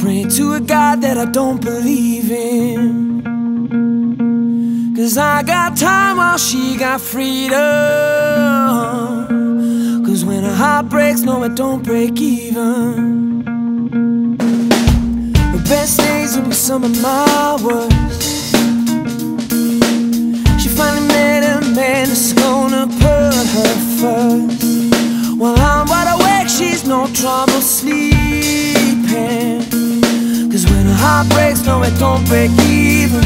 praying to a God that I don't believe in. 'Cause I got time while she got freedom. 'Cause when a heart breaks, no, it don't break even. The best days will be some of my worst. She finally met a man that's gonna put her first. While I'm wide awake, she's no trouble sleeping. 'Cause when a heart breaks, no, it don't break even.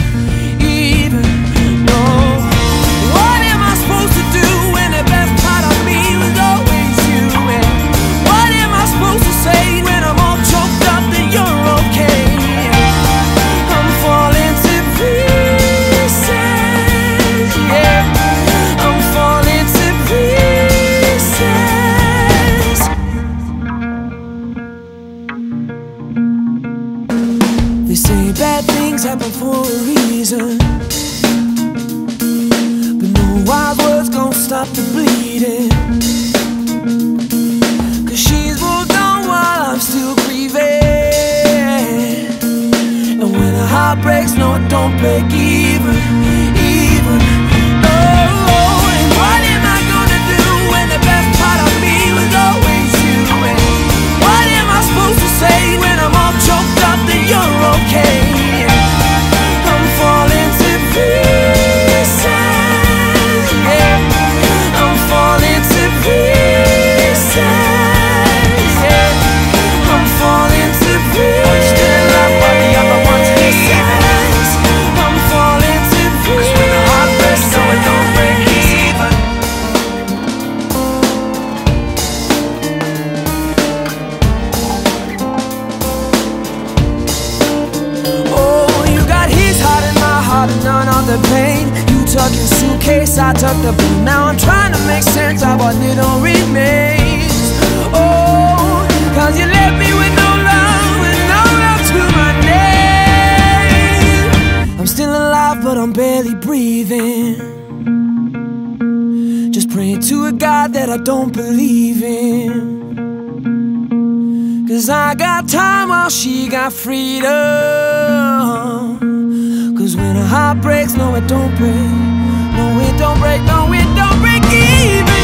No. What am I supposed to do when the best part of me was always you? And what am I supposed to say when I'm all choked up that you're okay? I'm falling to pieces, yeah. I'm falling to pieces. They say bad things happen for a reason, wild words gon' stop the bleeding. 'Cause she's moved on while I'm still grieving. And when a heart breaks, no, it don't break even. No. And what am I gonna do when the best part of me was always you? And what am I supposed to say when I'm all choked up that you're okay? I'm falling to pieces. I'm falling to pieces, yeah. I'm falling to pieces. Still love what the other ones pieces. I'm falling to pieces. 'Cause when the heart breaks, no, it don't break even. Oh, you got his heart and my heart and none of the pain. Tuck your suitcase, I tuck the blue. Now I'm trying to make sense of what little remains. Oh, 'cause you left me with no love and no love to my name. I'm still alive, but I'm barely breathing. Just praying to a God that I don't believe in. 'Cause I got time while she got freedom. 'Cause when a heart breaks, no, it don't break. No, it don't break, no, it don't break even.